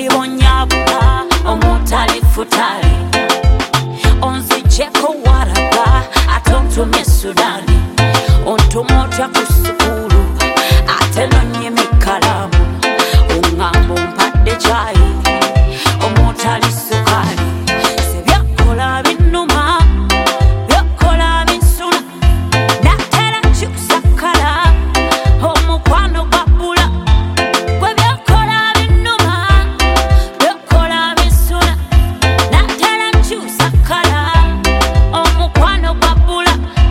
sibonyabula omutali futali onzijeko waraga atontumye Sudani ontumotya ku sukulu ate nonyime kalamu ungambo mpadde chai omutali sukali sebyakola binnuma byakola binsuna natera kyusakala omukwano gwabula gwe byakola binnuma byakola binsuna natera kyusakala omukwano gwabula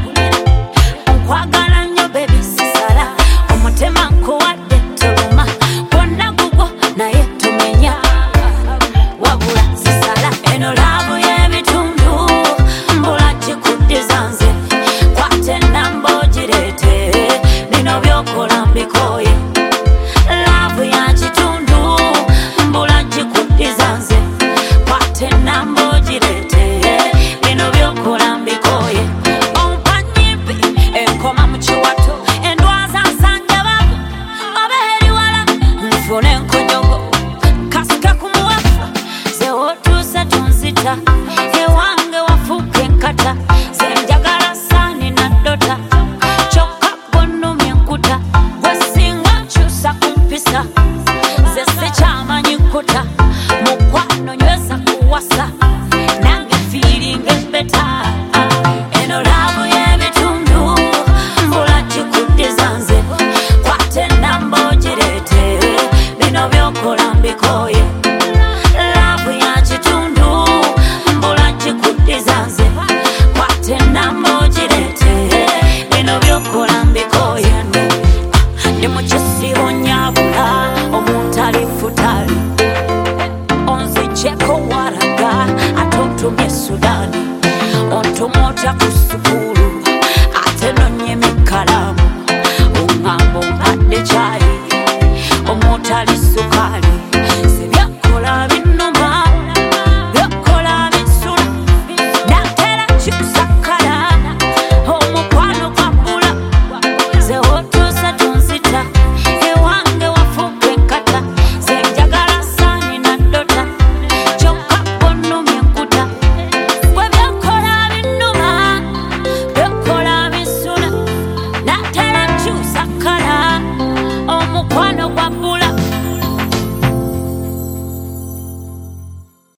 nkwagala nnyo baby sisala omutema nkuwadde toluma gwonna gugwo naye tumenya wabula sisala eno laavu y'ebitundu mbula gikuddiza nze kwata ennamba ogireete bino byokola mbikooye laavu ya kitundu mbula gikuddiza nze kwata ennamba ogireete bino byokola mbikooye ompanyimpi enkoma mu kiwato endwaza nsanja bago oba eriwala nfune enkonyogo kasika ku muwafa ze wotuusa tonzita ewange wafuuka enkata ze njagala saani naddota kyokka ggonnumya enkuta gwe singa nkyusa ku mpisa ze sikyamanyi nkuta mukwano nyweza kuwasa nange fiiringa embeta eno laavu y'ebitundu mbula gikuddiza nze kwata ennamba ogireete bino byokola mbikooye laavu ya kitundu mbula gikuddiza nze kwata ennamba ogireete bino byokola mbikooye ndi mu kisibo nyabula omutali futali onzijeko waraga atontumye Sudani ontumotya ku